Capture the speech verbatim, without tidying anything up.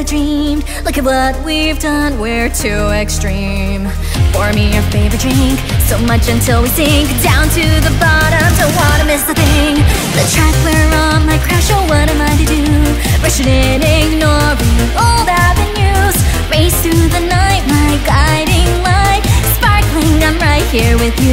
I dreamed. Look at what we've done, we're too extreme. Pour me your favorite drink, so much until we sink down to the bottom. Don't wanna miss a thing. The track we're on might crash, oh what am I to do? Rushing in, ignoring old avenues. Race through the night, my guiding light. Sparkling, I'm right here with you.